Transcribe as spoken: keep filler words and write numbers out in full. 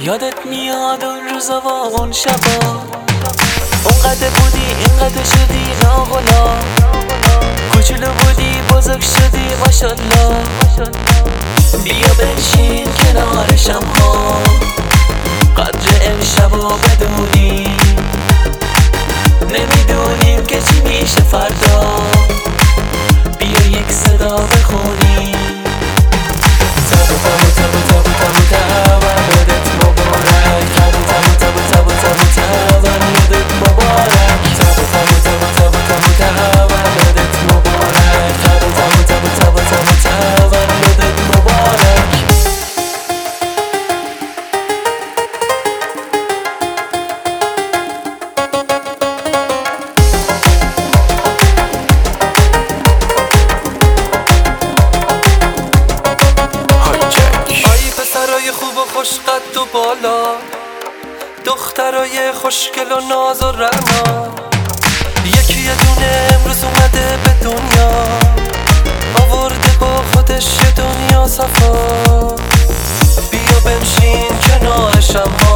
یادت میاد اون روزا و اون شبا، اونقدر بودی اینقدر شدی ناغلا، کوچولو بودی بزرگ شدی ماشالله. بیا بنشین کنار شمها، قدر امشبا بدونی، نمیدونیم که چی میشه فردا. بیا یک صدا بخونی، تبو تبو تبو تبو تبو تولدت مبارک، تبو تبو تبو تبو تبو تولدت مبارک، تبو تبو تبو تبو تبو تولدت مبارک، تبو تبو تبو تبو تبو تولدت مبارک. خوب و خوش قد و بالا، دخترای خوشگل و ناز و رعنا، یکی یه دونه امروز اومده به دنیا، آورده با خودش یه دنیا صفا. بیا بنشین کنار شمها،